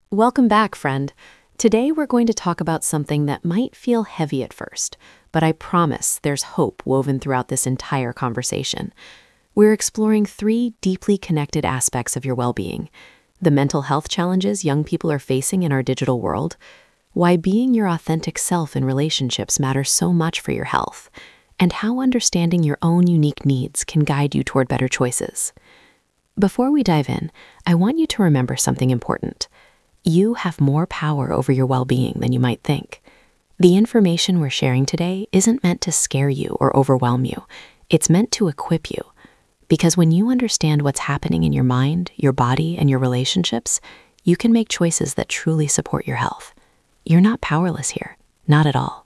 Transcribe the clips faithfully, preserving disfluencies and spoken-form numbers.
Welcome back, friend. Today we're going to talk about something that might feel heavy at first, but I promise there's hope woven throughout this entire conversation. We're exploring three deeply connected aspects of your well-being: the mental health challenges young people are facing in our digital world, why being your authentic self in relationships matters so much for your health, and how understanding your own unique needs can guide you toward better choices. Before we dive in, I want you to remember something important. You have more power over your well-being than you might think. The information we're sharing today isn't meant to scare you or overwhelm you. It's meant to equip you. Because when you understand what's happening in your mind, your body, and your relationships, you can make choices that truly support your health. You're not powerless here, not at all.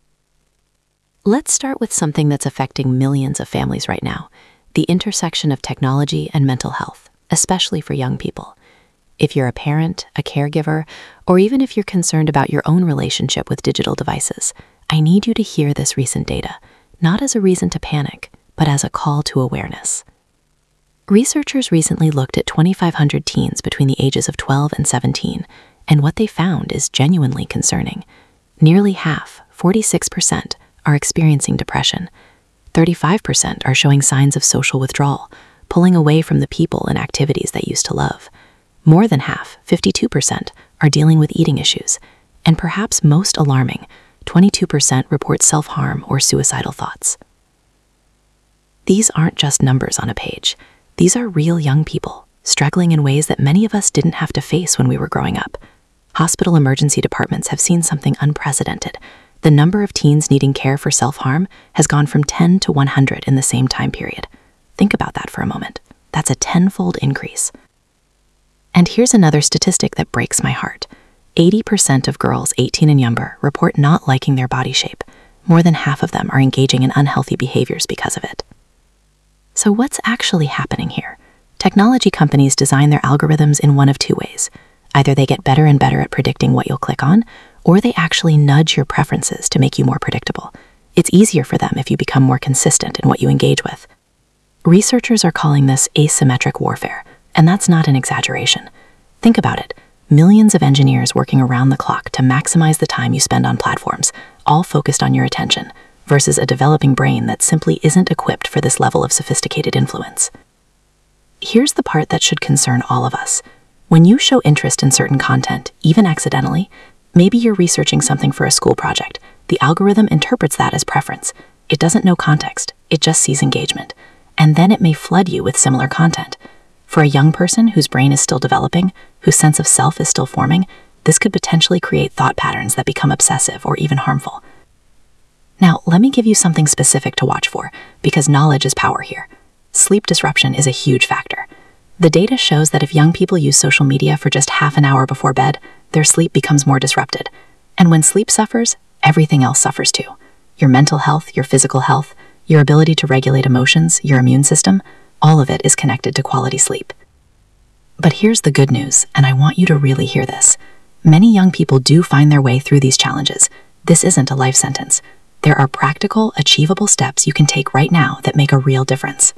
Let's start with something that's affecting millions of families right now: the intersection of technology and mental health, especially for young people. If you're a parent, a caregiver, or even if you're concerned about your own relationship with digital devices, I need you to hear this recent data, not as a reason to panic, but as a call to awareness. Researchers recently looked at twenty-five hundred teens between the ages of twelve and seventeen, and what they found is genuinely concerning. Nearly half, forty-six percent, are experiencing depression. thirty-five percent are showing signs of social withdrawal, pulling away from the people and activities they used to love. More than half, fifty-two percent, are dealing with eating issues, and perhaps most alarming, twenty-two percent report self-harm or suicidal thoughts. These aren't just numbers on a page. These are real young people, struggling in ways that many of us didn't have to face when we were growing up. Hospital emergency departments have seen something unprecedented. The number of teens needing care for self-harm has gone from ten to one hundred in the same time period. Think about that for a moment. That's a tenfold increase. And here's another statistic that breaks my heart. eighty percent of girls eighteen and younger report not liking their body shape. More than half of them are engaging in unhealthy behaviors because of it. So what's actually happening here? Technology companies design their algorithms in one of two ways. Either they get better and better at predicting what you'll click on, or they actually nudge your preferences to make you more predictable. It's easier for them if you become more consistent in what you engage with. Researchers are calling this asymmetric warfare. And that's not an exaggeration. Think about it. Millions of engineers working around the clock to maximize the time you spend on platforms, all focused on your attention, versus a developing brain that simply isn't equipped for this level of sophisticated influence. Here's the part that should concern all of us. When you show interest in certain content, even accidentally, maybe you're researching something for a school project, the algorithm interprets that as preference. It doesn't know context, it just sees engagement. And then it may flood you with similar content. For a young person whose brain is still developing, whose sense of self is still forming, this could potentially create thought patterns that become obsessive or even harmful. Now, let me give you something specific to watch for, because knowledge is power here. Sleep disruption is a huge factor. The data shows that if young people use social media for just half an hour before bed, their sleep becomes more disrupted. And when sleep suffers, everything else suffers too. Your mental health, your physical health, your ability to regulate emotions, your immune system, all of it is connected to quality sleep. But here's the good news, and I want you to really hear this. Many young people do find their way through these challenges. This isn't a life sentence. There are practical, achievable steps you can take right now that make a real difference.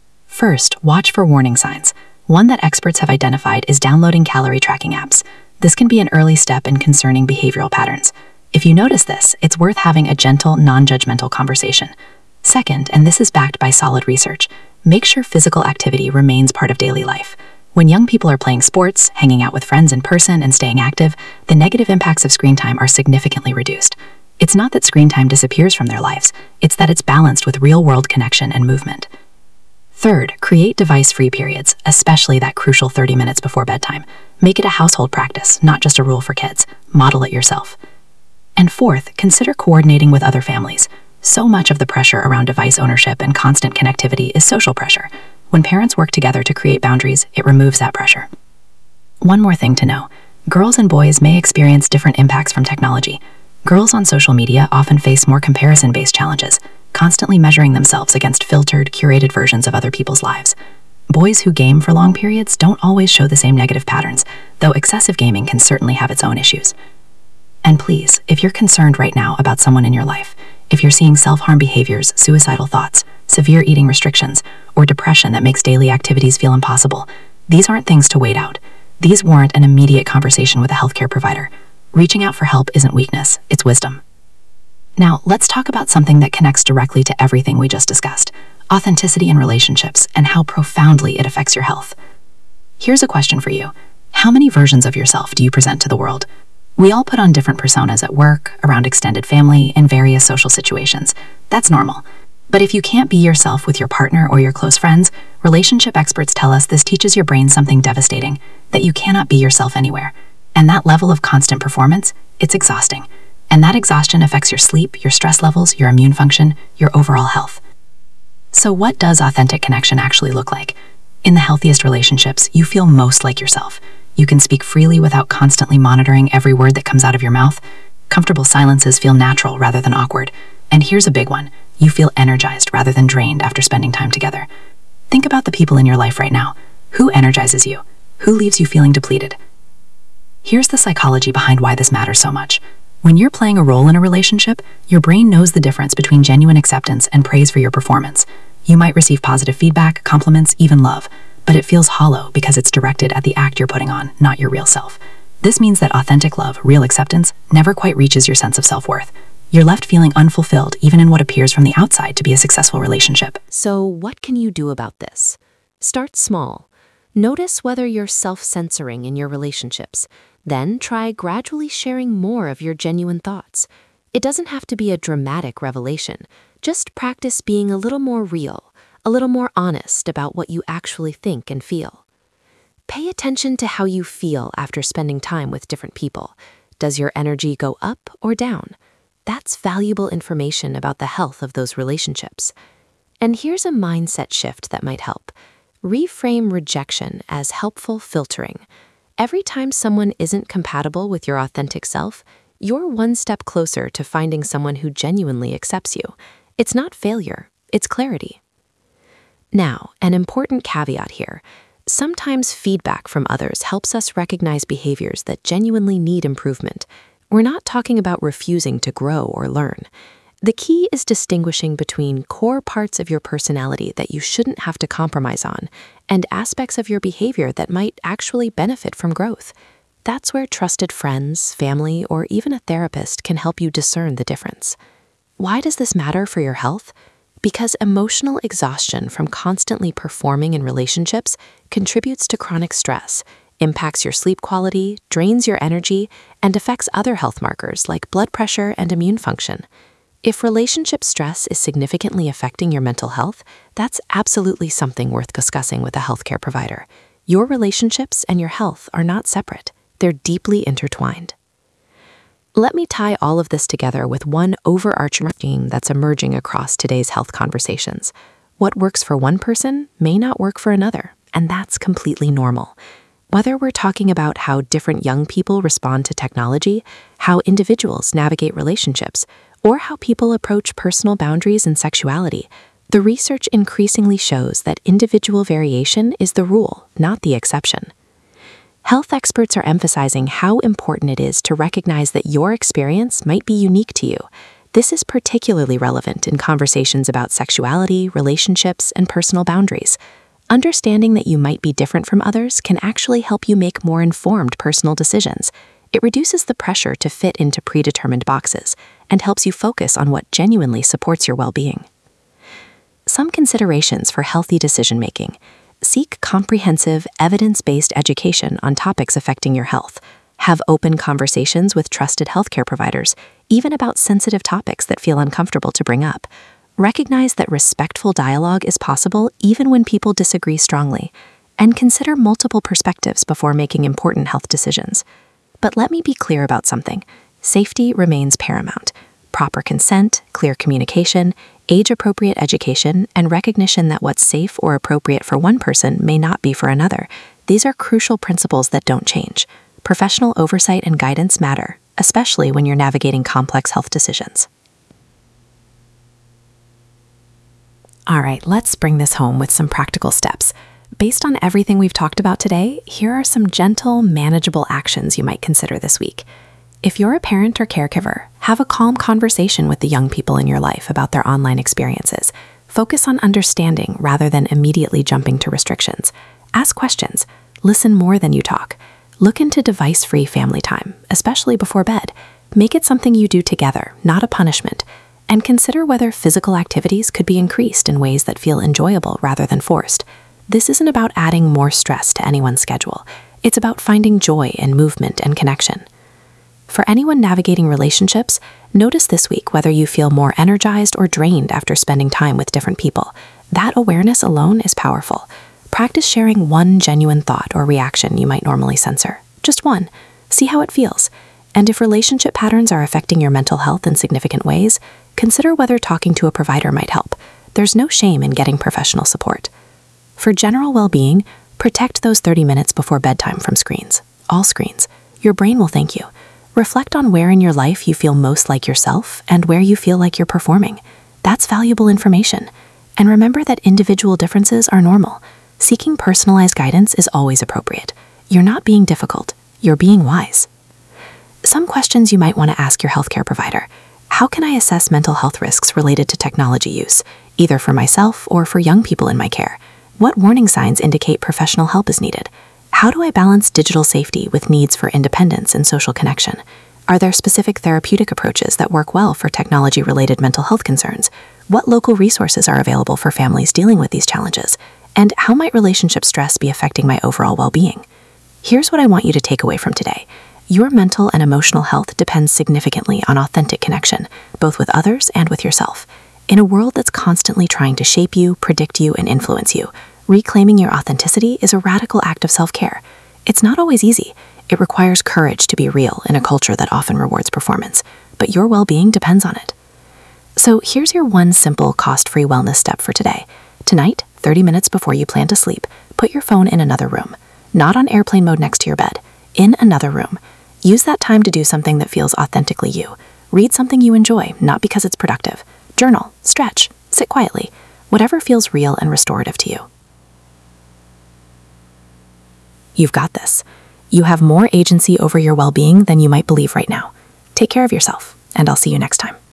First, watch for warning signs. One that experts have identified is downloading calorie tracking apps. This can be an early step in concerning behavioral patterns. If you notice this, it's worth having a gentle, non-judgmental conversation. Second, and this is backed by solid research, make sure physical activity remains part of daily life. When young people are playing sports, hanging out with friends in person, and staying active, the negative impacts of screen time are significantly reduced. It's not that screen time disappears from their lives, it's that it's balanced with real-world connection and movement. Third, create device-free periods, especially that crucial thirty minutes before bedtime. Make it a household practice, not just a rule for kids. Model it yourself. And fourth, consider coordinating with other families. So much of the pressure around device ownership and constant connectivity is social pressure. When parents work together to create boundaries, it removes that pressure. One more thing to know. Girls and boys may experience different impacts from technology. Girls on social media often face more comparison-based challenges, constantly measuring themselves against filtered, curated versions of other people's lives. Boys who game for long periods don't always show the same negative patterns, though excessive gaming can certainly have its own issues. And please, if you're concerned right now about someone in your life, if you're seeing self-harm behaviors, suicidal thoughts, severe eating restrictions, or depression that makes daily activities feel impossible, these aren't things to wait out. These warrant an immediate conversation with a healthcare provider. Reaching out for help isn't weakness, it's wisdom. Now, let's talk about something that connects directly to everything we just discussed: authenticity in relationships and how profoundly it affects your health. Here's a question for you. How many versions of yourself do you present to the world? We all put on different personas at work, around extended family, in various social situations. That's normal. But if you can't be yourself with your partner or your close friends, relationship experts tell us this teaches your brain something devastating, that you cannot be yourself anywhere. And that level of constant performance, it's exhausting. And that exhaustion affects your sleep, your stress levels, your immune function, your overall health. So what does authentic connection actually look like? In the healthiest relationships, you feel most like yourself. You can speak freely without constantly monitoring every word that comes out of your mouth. Comfortable silences feel natural rather than awkward. And here's a big one. You feel energized rather than drained after spending time together. Think about the people in your life right now. Who energizes you? Who leaves you feeling depleted? Here's the psychology behind why this matters so much. When you're playing a role in a relationship, your brain knows the difference between genuine acceptance and praise for your performance. You might receive positive feedback, compliments, even love, but it feels hollow because it's directed at the act you're putting on, not your real self. This means that authentic love, real acceptance, never quite reaches your sense of self-worth. You're left feeling unfulfilled even in what appears from the outside to be a successful relationship. So what can you do about this? Start small. Notice whether you're self-censoring in your relationships. Then try gradually sharing more of your genuine thoughts. It doesn't have to be a dramatic revelation. Just practice being a little more real, a little more honest about what you actually think and feel. Pay attention to how you feel after spending time with different people. Does your energy go up or down? That's valuable information about the health of those relationships. And here's a mindset shift that might help. Reframe rejection as helpful filtering. Every time someone isn't compatible with your authentic self, you're one step closer to finding someone who genuinely accepts you. It's not failure, it's clarity. Now, an important caveat here. Sometimes feedback from others helps us recognize behaviors that genuinely need improvement. We're not talking about refusing to grow or learn. The key is distinguishing between core parts of your personality that you shouldn't have to compromise on and aspects of your behavior that might actually benefit from growth. That's where trusted friends, family, or even a therapist can help you discern the difference. Why does this matter for your health? Because emotional exhaustion from constantly performing in relationships contributes to chronic stress, impacts your sleep quality, drains your energy, and affects other health markers like blood pressure and immune function. If relationship stress is significantly affecting your mental health, that's absolutely something worth discussing with a healthcare provider. Your relationships and your health are not separate. They're deeply intertwined. Let me tie all of this together with one overarching theme that's emerging across today's health conversations. What works for one person may not work for another, and that's completely normal. Whether we're talking about how different young people respond to technology, how individuals navigate relationships, or how people approach personal boundaries and sexuality, the research increasingly shows that individual variation is the rule, not the exception. Health experts are emphasizing how important it is to recognize that your experience might be unique to you. This is particularly relevant in conversations about sexuality, relationships, and personal boundaries. Understanding that you might be different from others can actually help you make more informed personal decisions. It reduces the pressure to fit into predetermined boxes and helps you focus on what genuinely supports your well-being. Some considerations for healthy decision-making. Seek comprehensive, evidence-based education on topics affecting your health. Have open conversations with trusted healthcare providers, even about sensitive topics that feel uncomfortable to bring up. Recognize that respectful dialogue is possible even when people disagree strongly, and consider multiple perspectives before making important health decisions. But let me be clear about something. Safety remains paramount. Proper consent, clear communication, age-appropriate education, and recognition that what's safe or appropriate for one person may not be for another. These are crucial principles that don't change. Professional oversight and guidance matter, especially when you're navigating complex health decisions. All right, let's bring this home with some practical steps. Based on everything we've talked about today, here are some gentle, manageable actions you might consider this week. If you're a parent or caregiver, have a calm conversation with the young people in your life about their online experiences. Focus on understanding rather than immediately jumping to restrictions. Ask questions. Listen more than you talk. Look into device-free family time, especially before bed. Make it something you do together, not a punishment. And consider whether physical activities could be increased in ways that feel enjoyable rather than forced. This isn't about adding more stress to anyone's schedule. It's about finding joy in movement and connection. For anyone navigating relationships, notice this week whether you feel more energized or drained after spending time with different people. That awareness alone is powerful. Practice sharing one genuine thought or reaction you might normally censor. Just one. See how it feels. And if relationship patterns are affecting your mental health in significant ways, consider whether talking to a provider might help. There's no shame in getting professional support. For general well-being, protect those thirty minutes before bedtime from screens. All screens. Your brain will thank you. Reflect on where in your life you feel most like yourself and where you feel like you're performing. That's valuable information. And remember that individual differences are normal. Seeking personalized guidance is always appropriate. You're not being difficult. You're being wise. Some questions you might want to ask your healthcare provider. How can I assess mental health risks related to technology use, either for myself or for young people in my care? What warning signs indicate professional help is needed? How do I balance digital safety with needs for independence and social connection? Are there specific therapeutic approaches that work well for technology-related mental health concerns? What local resources are available for families dealing with these challenges? And how might relationship stress be affecting my overall well-being? Here's what I want you to take away from today. Your mental and emotional health depends significantly on authentic connection, both with others and with yourself. In a world that's constantly trying to shape you, predict you, and influence you, reclaiming your authenticity is a radical act of self-care. It's not always easy. It requires courage to be real in a culture that often rewards performance, but your well-being depends on it. So here's your one simple, cost-free wellness step for today. Tonight, thirty minutes before you plan to sleep, put your phone in another room. Not on airplane mode next to your bed. In another room. Use that time to do something that feels authentically you. Read something you enjoy, not because it's productive. Journal, stretch, sit quietly. Whatever feels real and restorative to you. You've got this. You have more agency over your well-being than you might believe right now. Take care of yourself, and I'll see you next time.